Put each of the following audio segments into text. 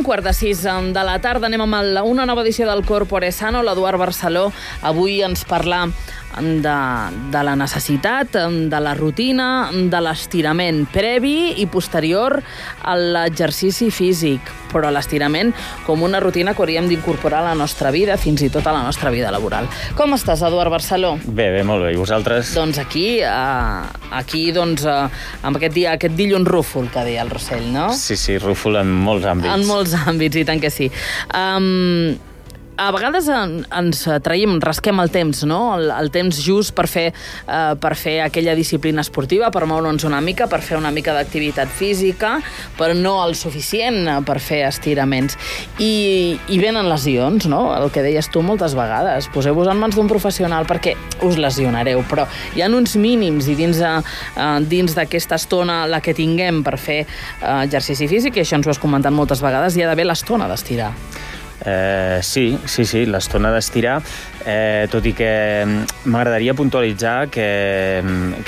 5:15 de la tarda. Anem amb una nova edició del Corpore Sano. L'Eduard Barceló avui ens parla de la necessitat, de la rutina, de l'estirament previ i posterior a l'exercici físic, però l'estirament com una rutina que hauríem d'incorporar a la nostra vida, fins i tot a la nostra vida laboral. Com estàs, Eduard Barceló? Bé, molt bé. I vosaltres? Doncs aquí, amb aquest dilluns rúfol, que deia el Rossell, no? Sí, rúfol en molts àmbits. En molts àmbits, i tant que sí. A vegades ens rasquem el temps, no? El temps just per fer aquella disciplina esportiva, per moure'ns una mica, per fer una mica d'activitat física, però no el suficient per fer estiraments. I venen lesions, no? El que deies tu moltes vegades. Poseu-vos en mans d'un professional perquè us lesionareu, però hi ha uns mínims i dins d'aquesta estona, la que tinguem per fer exercici físic, i això ens ho has comentat moltes vegades, hi ha d'haver l'estona d'estirar. Sí, l'estona d'estirar, tot i que m'agradaria puntualitzar que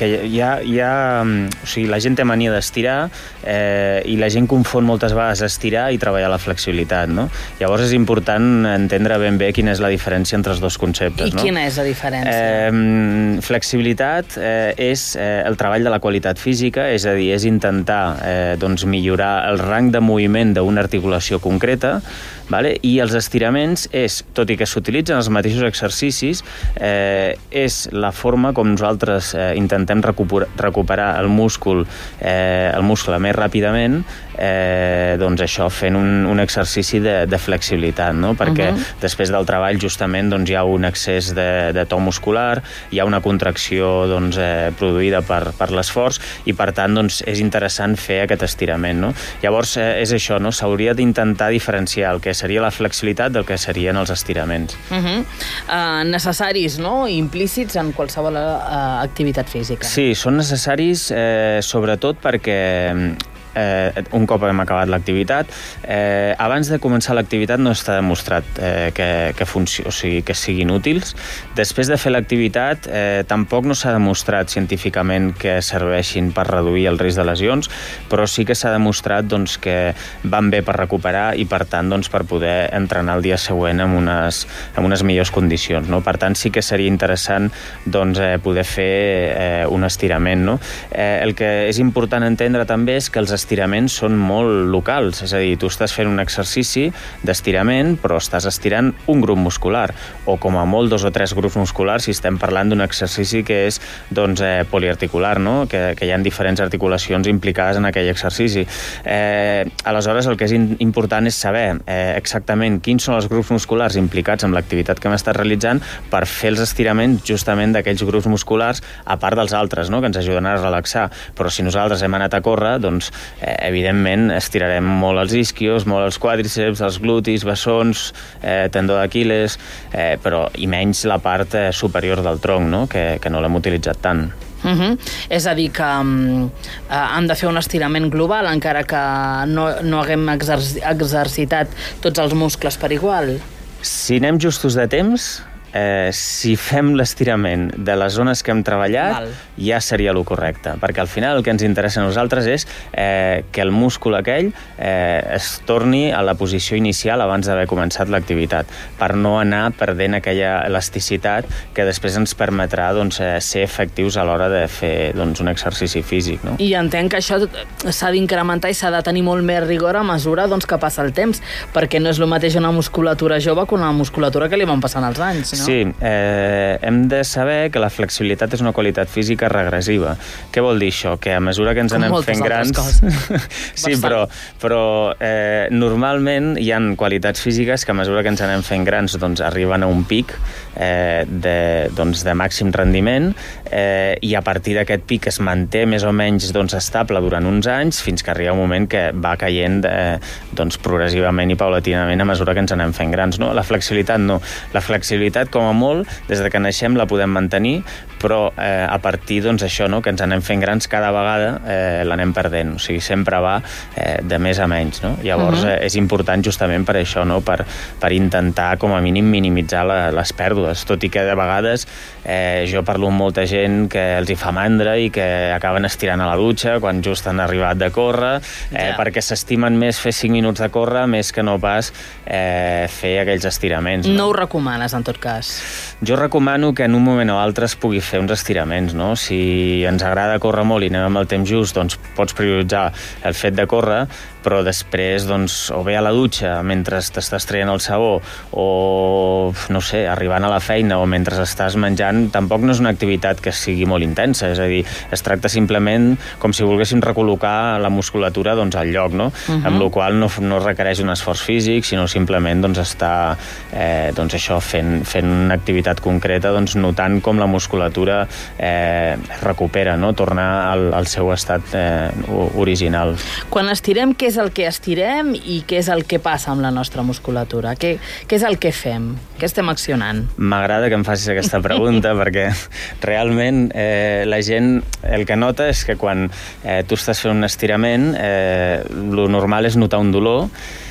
o sigui, la gent té mania d'estirar i la gent confon moltes vegades estirar i treballar la flexibilitat, no? Llavors és important entendre ben bé quina és la diferència entre els dos conceptes. I quina és la diferència? Flexibilitat és el treball de la qualitat física, és a dir, és intentar millorar el rang de moviment d'una articulació concreta, i els estiraments és, tot i que s'utilitzen els mateixos exercicis, és la forma com nosaltres intentem recuperar el múscul més ràpidament, doncs això, fent un exercici de flexibilitat, no? Perquè després del treball justament hi ha un excés de to muscular, hi ha una contracció produïda per l'esforç i per tant és interessant fer aquest estirament, no? Llavors és això, no? S'hauria d'intentar diferenciar el que seria la flexibilitat del que serien els estiraments. Necessaris, no? Implícits en qualsevol activitat física. Sí, són necessaris sobretot perquè un cop hem acabat l'activitat, abans de començar l'activitat no està demostrat que siguin útils. Després de fer l'activitat tampoc no s'ha demostrat científicament que serveixin per reduir el risc de lesions, però sí que s'ha demostrat que van bé per recuperar i per tant per poder entrenar el dia següent en unes millors condicions, no? Per tant sí que seria interessant poder fer un estirament, no? El que és important entendre també és que els estiraments són molt locals, és a dir, tu estàs fent un exercici d'estirament, però estàs estirant un grup muscular, o com a molt 2 o 3 grups musculars si estem parlant d'un exercici que és poliarticular, no? Que hi ha diferents articulacions implicades en aquell exercici. Aleshores, el que és important és saber exactament quins són els grups musculars implicats en l'activitat que hem estat realitzant per fer els estiraments justament d'aquells grups musculars, a part dels altres, no? Que ens ajuden a relaxar. Però si nosaltres hem anat a córrer, evidentment estirarem molt els isquios, molt els quàdriceps, els glutis, bessons, tendó d'Aquil·les, però i menys la part superior del tronc, no? Que no l'hem utilitzat tant. És a dir, que hem de fer un estirament global encara que no haguem exercitat tots els muscles per igual? Si anem justos de temps, si fem l'estirament de les zones que hem treballat, ja seria el correcte, perquè al final el que ens interessa a nosaltres és que el múscul aquell es torni a la posició inicial abans d'haver començat l'activitat, per no anar perdent aquella elasticitat que després ens permetrà ser efectius a l'hora de fer un exercici físic, no? I entenc que això s'ha d'incrementar i s'ha de tenir molt més rigor a mesura que passa el temps, perquè no és el mateix una musculatura jove que una musculatura que li van passant els anys, no? Sí, hem de saber que la flexibilitat és una qualitat física regressiva. Què vol dir això? Que a mesura que ens anem fent grans... Sí, però normalment hi ha qualitats físiques que a mesura que ens anem fent grans arriben a un pic de màxim rendiment i a partir d'aquest pic es manté més o menys estable durant uns anys fins que arriba un moment que va caient progressivament i paulatinament a mesura que ens anem fent grans, no? La flexibilitat no. La flexibilitat, com a molt, des de que naixem la podem mantenir, però a partir d'això, no? Que ens anem fent grans cada vegada, l'anem perdent, o sigui, sempre va de més a menys, no? Llavors és important justament per això, no? Per intentar com a mínim minimitzar les pèrdues, tot i que de vegades jo parlo amb molta gent que els hi fa mandra i que acaben estirant a la dutxa quan just han arribat de córrer, perquè s'estimen més fer 5 minuts de córrer més que no pas fer aquells estiraments. No ho recomanes, en tot cas? Jo recomano que en un moment o altre es pugui fer uns estiraments, no? Si ens agrada córrer molt i anem amb el temps just, doncs pots prioritzar el fet de córrer, però després, doncs, o bé a la dutxa mentre t'estàs traient el sabó, o, no sé, arribant a la feina o mentre estàs menjant, tampoc no és una activitat que sigui molt intensa, és a dir, es tracta simplement com si volguéssim recol·locar la musculatura, doncs, al lloc, no? Amb la qual no requereix un esforç físic, sinó simplement, doncs, estar, doncs, això, fent una activitat concreta, doncs, notant com la musculatura es recupera, no? Tornar al seu estat original. Quan estirem, què és el que estirem i què és el que passa amb la nostra musculatura? Què és el que fem? Què estem accionant? M'agrada que em facis aquesta pregunta perquè realment la gent el que nota és que quan tu estàs fent un estirament lo normal és notar un dolor.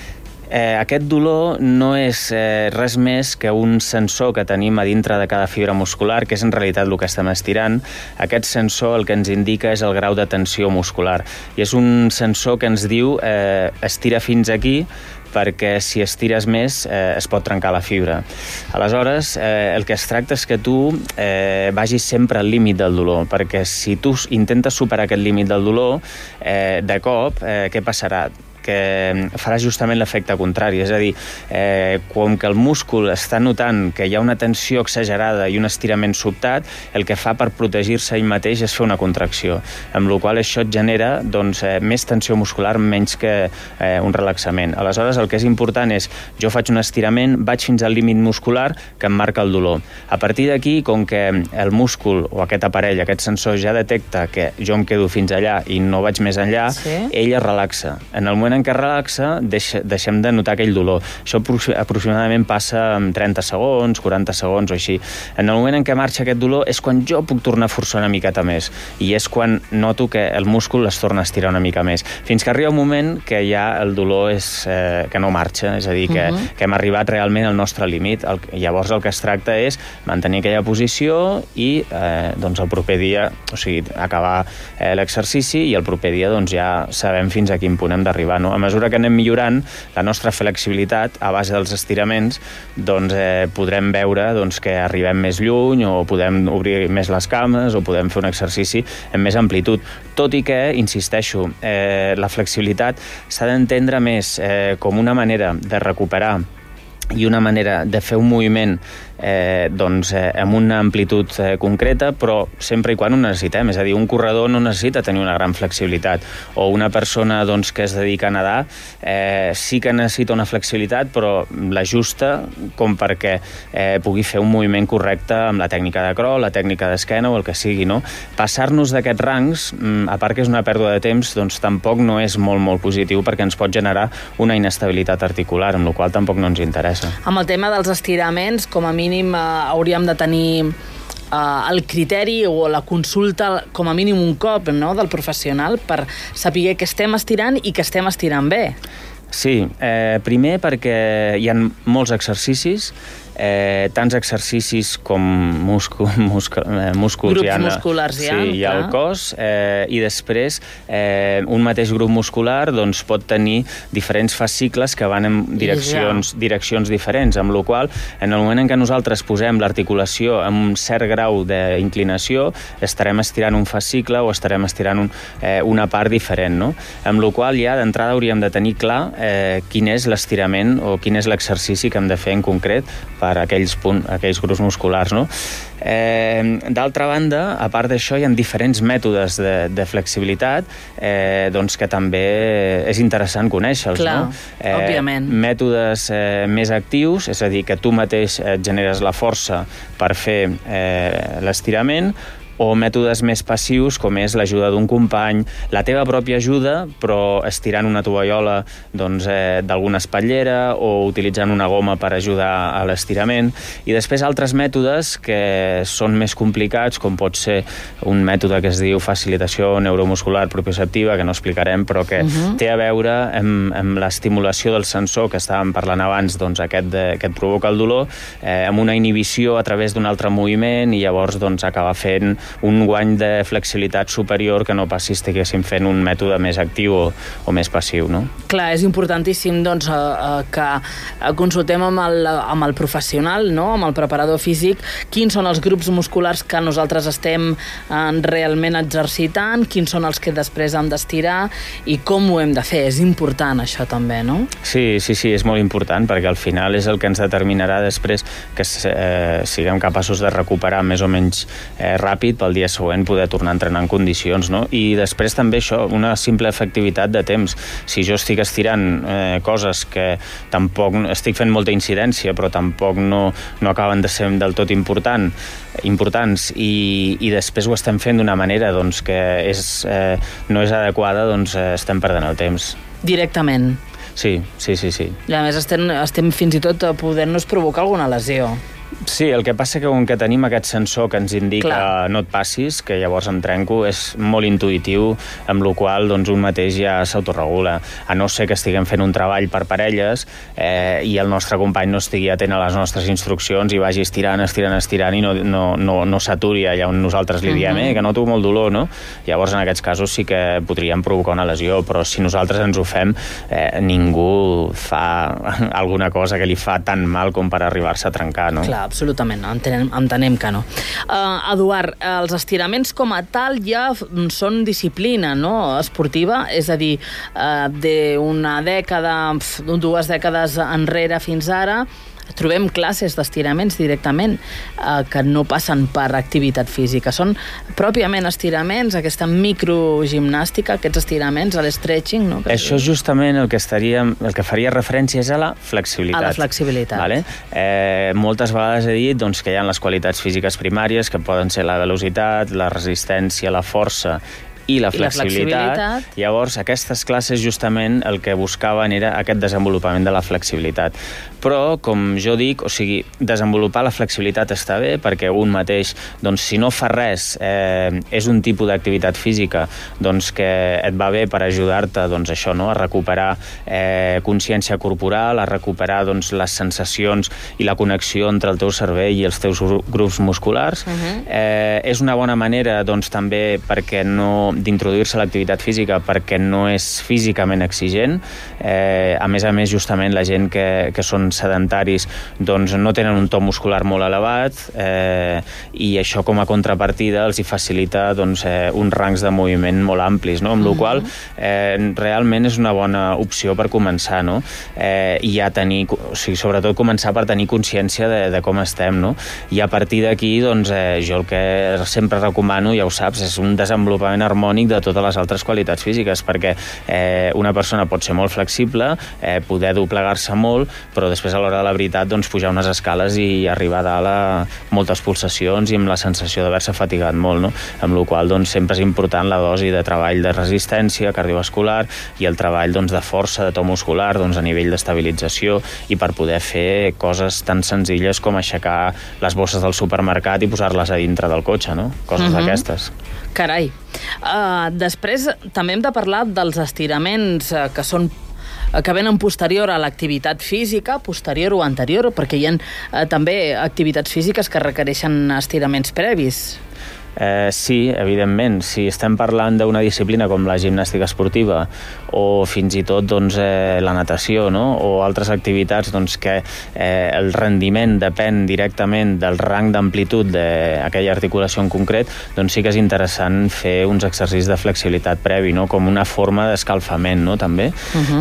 Aquest dolor no és res més que un sensor que tenim a dintre de cada fibra muscular, que és en realitat el que estem estirant. Aquest sensor el que ens indica és el grau de tensió muscular. I és un sensor que ens diu estira fins aquí, perquè si estires més es pot trencar la fibra. Aleshores, el que es tracta és que tu vagis sempre al límit del dolor, perquè si tu intentes superar aquest límit del dolor, de cop, què passarà? Que farà justament l'efecte contrari, és a dir, com que el múscul està notant que hi ha una tensió exagerada i un estirament sobtat, el que fa per protegir-se ell mateix és fer una contracció, amb la qual això et genera doncs, més tensió muscular menys que un relaxament. Aleshores, el que és important és, jo faig un estirament, vaig fins al límit muscular que em marca el dolor. A partir d'aquí, com que el múscul o aquest aparell, aquest sensor ja detecta que jo em quedo fins allà i no vaig més enllà, ell es relaxa. En el moment en què relaxa, deixem de notar aquell dolor. Això aproximadament passa en 30 segons, 40 segons o així. En el moment en què marxa aquest dolor és quan jo puc tornar a forçar una miqueta més i és quan noto que el múscul es torna a estirar una mica més. Fins que arriba un moment que ja el dolor és que no marxa, és a dir, que hem arribat realment al nostre límit. Llavors el que es tracta és mantenir aquella posició i doncs el proper dia, o sigui, acabar l'exercici i el proper dia doncs ja sabem fins a quin punt hem d'arribar, no? A mesura que anem millorant la nostra flexibilitat a base dels estiraments, doncs podrem veure doncs, que arribem més lluny o podem obrir més les cames o podem fer un exercici amb més amplitud. Tot i que, insisteixo, la flexibilitat s'ha d'entendre més com una manera de recuperar i una manera de fer un moviment amb una amplitud concreta, però sempre i quan ho necessitem. És a dir, un corredor no necessita tenir una gran flexibilitat, o una persona que es dedica a nedar sí que necessita una flexibilitat, però l'ajusta com perquè pugui fer un moviment correcte amb la tècnica de crawl, la tècnica d'esquena o el que sigui, no? Passar-nos d'aquests rangs, a part que és una pèrdua de temps, doncs tampoc no és molt, molt positiu perquè ens pot generar una inestabilitat articular, amb la qual tampoc no ens interessa. Amb el tema dels estiraments, com a mínim hauríem de tenir el criteri o la consulta com a mínim un cop, no?, del professional per saber que estem estirant i que estem estirant bé. Sí, primer perquè hi ha molts exercicis, tants exercicis com músculs grups musculars hi ha al cos, i després un mateix grup muscular doncs, pot tenir diferents fascicles que van en direccions diferents, amb la qual en el moment en què nosaltres posem l'articulació amb un cert grau d'inclinació estarem estirant un fascicle o estarem estirant una part diferent, no? Amb la qual ja d'entrada hauríem de tenir clar quin és l'estirament o quin és l'exercici que hem de fer en concret per aquells grups musculars, no? D'altra banda, a part d'això, hi ha diferents mètodes de flexibilitat que també és interessant conèixer-los. Clar, òbviament. Mètodes més actius, és a dir, que tu mateix et generes la força per fer l'estirament, o mètodes més passius, com és l'ajuda d'un company, la teva pròpia ajuda, però estirant una tovallola d'alguna espatllera o utilitzant una goma per ajudar a l'estirament. I després altres mètodes que són més complicats, com pot ser un mètode que es diu facilitació neuromuscular propioceptiva, que no explicarem, però que té a veure amb l'estimulació del sensor que estàvem parlant abans, aquest que et provoca el dolor, amb una inhibició a través d'un altre moviment, i llavors acabar fent un guany de flexibilitat superior que no pas si estiguéssim fent un mètode més actiu o més passiu, no? Clar, és importantíssim que consultem amb el professional, no? Amb el preparador físic, quins són els grups musculars que nosaltres estem realment exercitant, quins són els que després hem d'estirar i com ho hem de fer. És important això també, no? Sí, és molt important, perquè al final és el que ens determinarà després que siguem capaços de recuperar més o menys ràpid pel dia següent, poder tornar a entrenar en condicions, no? I després també això, una simple efectivitat de temps. Si jo estic estirant coses que tampoc estic fent molta incidència, però tampoc no acaben de ser del tot importants, i després ho estem fent d'una manera que no és adequada, estem perdent el temps. Directament. Sí. I a més estem fins i tot a poder-nos provocar alguna lesió. Sí, el que passa que com que tenim aquest sensor que ens indica no et passis, que llavors em trenco, és molt intuïtiu, amb la qual un mateix ja s'autoregula. A no ser que estiguem fent un treball per parelles i el nostre company no estigui atent a les nostres instruccions i vagi estirant i no s'aturi allà on nosaltres li diem que noto molt dolor, no? Llavors en aquests casos sí que podríem provocar una lesió, però si nosaltres ens ho fem, ningú fa alguna cosa que li fa tan mal com per arribar-se a trencar, no? Clar, absolutament, entenem que no. Eduard, els estiraments com a tal ja són disciplina, no?, esportiva, és a dir, d'una dècada, 2 dècades enrere fins ara, trobem classes d'estiraments directament que no passen per activitat física. Són pròpiament estiraments, aquesta microgimnàstica, aquests estiraments, l'stretching, no? Això justament el que faria referència és a la flexibilitat. A la flexibilitat. Vale? Moltes vegades he dit que hi ha les qualitats físiques primàries, que poden ser la velocitat, la resistència, la força i la flexibilitat. Llavors, aquestes classes justament el que buscaven era aquest desenvolupament de la flexibilitat. Però, com jo dic, desenvolupar la flexibilitat està bé, perquè un mateix, si no fa res, és un tipus d'activitat física que et va bé per ajudar-te a recuperar consciència corporal, a recuperar les sensacions i la connexió entre el teu cervell i els teus grups musculars. És una bona manera també perquè d'introduir-se a l'activitat física, perquè no és físicament exigent. A més, justament la gent que són sedentaris no tenen un to muscular molt elevat, i això com a contrapartida els hi facilita uns rangs de moviment molt amplis, no? Amb la qual realment és una bona opció per començar, no? I ja sobretot començar per tenir consciència de com estem, no? I a partir d'aquí jo el que sempre recomano, ja ho saps, és un desenvolupament harmònic de totes les altres qualitats físiques, perquè una persona pot ser molt flexible, poder doblegar-se molt, però després a l'hora de la veritat pujar unes escales i arribar a dalt a moltes pulsacions i amb la sensació d'haver-se fatigat molt, no? Amb la qual sempre és important la dosi de treball de resistència cardiovascular i el treball de força, de to muscular, a nivell d'estabilització, i per poder fer coses tan senzilles com aixecar les bosses del supermercat i posar-les a dintre del cotxe, no? Coses d'aquestes. Carai. Després també hem de parlar dels estiraments que venen posterior a l'activitat física, posterior o anterior, perquè hi ha també activitats físiques que requereixen estiraments previs. Sí, evidentment. Si estem parlant d'una disciplina com la gimnàstica esportiva o fins i tot la natació, no? O altres activitats que el rendiment depèn directament del rang d'amplitud d'aquella articulació en concret, sí que és interessant fer uns exercicis de flexibilitat previ, no? Com una forma d'escalfament, no? També.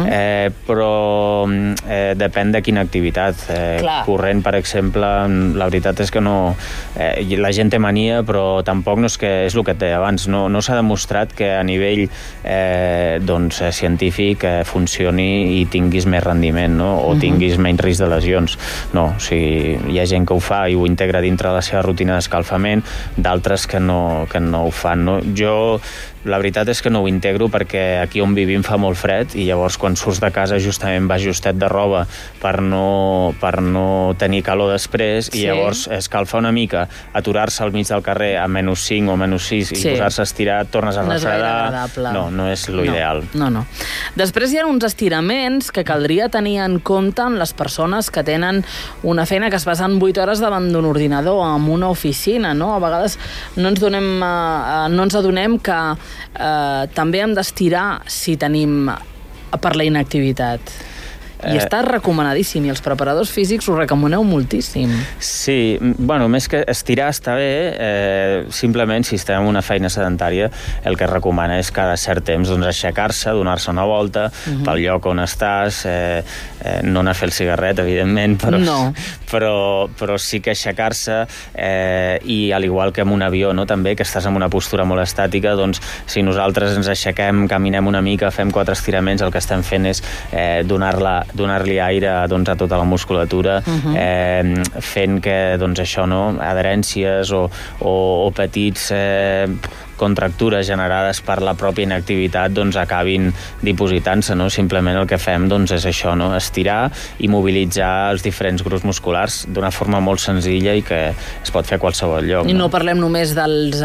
Però depèn de quina activitat. Corrent, per exemple, la veritat és que no... La gent té mania, però tampoc tampoc no és que és el que et deia abans, no s'ha demostrat que a nivell científic funcioni i tinguis més rendiment, no? O tinguis menys risc de lesions. No, o sigui, hi ha gent que ho fa i ho integra dintre la seva rutina d'escalfament, d'altres que no ho fan, no? Jo la veritat és que no ho integro perquè aquí on vivim fa molt fred i llavors quan surts de casa justament vas justet de roba per no tenir calor després i llavors escalfa una mica, aturar-se al mig del carrer a -5 o -6 i posar-se a estirar, tornes a refredar. No és l'ideal. No. Després hi ha uns estiraments que caldria tenir en compte en les persones que tenen una feina que es basa en 8 hores davant d'un ordinador en una oficina, no? A vegades no ens adonem que també hem d'estirar si tenim per la inactivitat. I està recomanadíssim, i els preparadors físics ho recomaneu moltíssim. Sí, bueno, més que estirar està bé, simplement si estem en una feina sedentària, el que es recomana és cada cert temps aixecar-se, donar-se una volta pel lloc on estàs, no anar a fer el cigarret, evidentment, però sí que aixecar-se, i al igual que en un avió, no, també, que estàs en una postura molt estàtica, doncs si nosaltres ens aixequem, caminem una mica, fem 4 estiraments, el que estem fent és donar-li aire a tota la musculatura, fent que adherències o petits contractures generades per la pròpia inactivitat acabin dipositant-se, no? Simplement el que fem és això, no? Estirar i mobilitzar els diferents grups musculars d'una forma molt senzilla i que es pot fer a qualsevol lloc. I no parlem només dels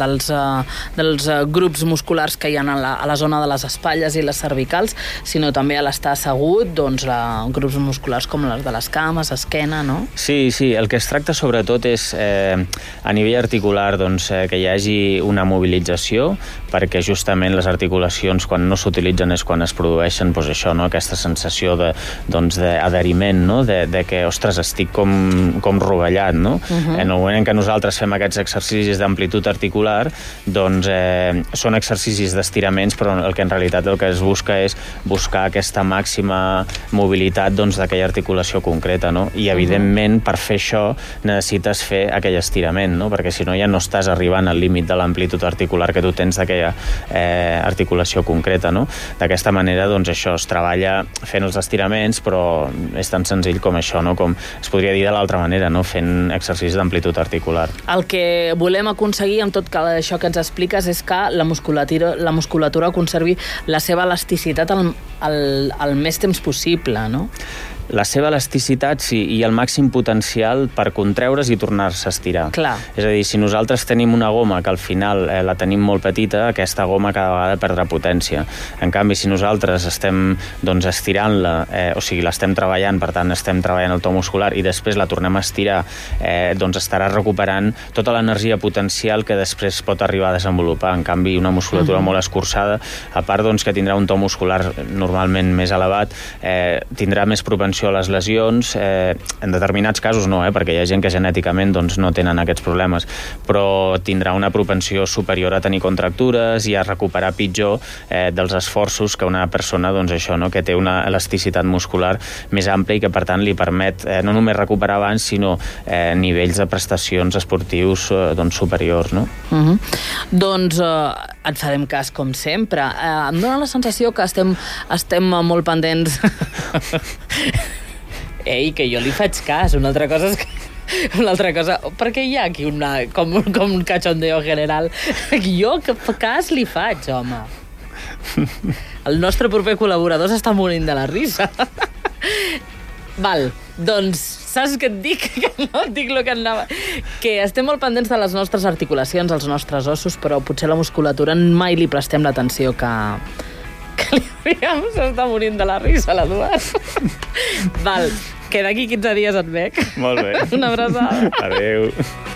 grups musculars que hi ha a la zona de les espatlles i les cervicals, sinó també a l'estar assegut, grups musculars com les de les cames, esquena, no? Sí, el que es tracta sobretot és a nivell articular que hi hagi una mobilització, perquè justament les articulacions quan no s'utilitzen és quan es produeixen aquesta sensació d'adheriment, de que, ostres, estic com rovellat, no? En el moment en què nosaltres fem aquests exercicis d'amplitud articular, són exercicis d'estiraments, però el que en realitat el que es busca és buscar aquesta màxima mobilitat d'aquella articulació concreta, no? I evidentment per fer això necessites fer aquell estirament, no? Perquè si no ja no estàs arribant al límit de l'amplitud articular que tu tens d'aquella articulació concreta, no? D'aquesta manera, això es treballa fent els estiraments, però és tan senzill com això, no? Com es podria dir de l'altra manera, no? Fent exercicis d'amplitud articular. El que volem aconseguir amb tot això que ens expliques és que la musculatura conservi la seva elasticitat el més temps possible, no? La seva elasticitat, sí, i el màxim potencial per contreure's i tornar-se a estirar. Clar. És a dir, si nosaltres tenim una goma que al final la tenim molt petita, aquesta goma cada vegada perdrà potència. En canvi, si nosaltres estem estirant-la, o sigui, l'estem treballant, per tant, estem treballant el to muscular i després la tornem a estirar, estarà recuperant tota l'energia potencial que després pot arribar a desenvolupar. En canvi, una musculatura molt escurçada, a part que tindrà un to muscular normalment més elevat, tindrà més propensió a les lesions, en determinats casos no, perquè hi ha gent que genèticament no tenen aquests problemes, però tindrà una propensió superior a tenir contractures i a recuperar pitjor dels esforços que una persona que té una elasticitat muscular més àmplia i que per tant li permet no només recuperar abans, sinó nivells de prestacions esportius superiors, no? Doncs et farem cas com sempre. Em dóna la sensació que estem molt pendents. Ei, que jo li faig cas. Una altra cosa és que... perquè hi ha aquí com un cachondeo general. Jo que cas li faig, home. El nostre proper col·laborador s'està morint de la risa. Val, doncs, saps què et dic? Que no et dic el que anava... Que estem molt pendents de les nostres articulacions, els nostres ossos, però potser la musculatura mai li prestem l'atenció que li hauríem. S'està morint de la risa, l'Eduard. Val, que d'aquí 15 dies et veig. Molt bé. Una abraçada. Adéu.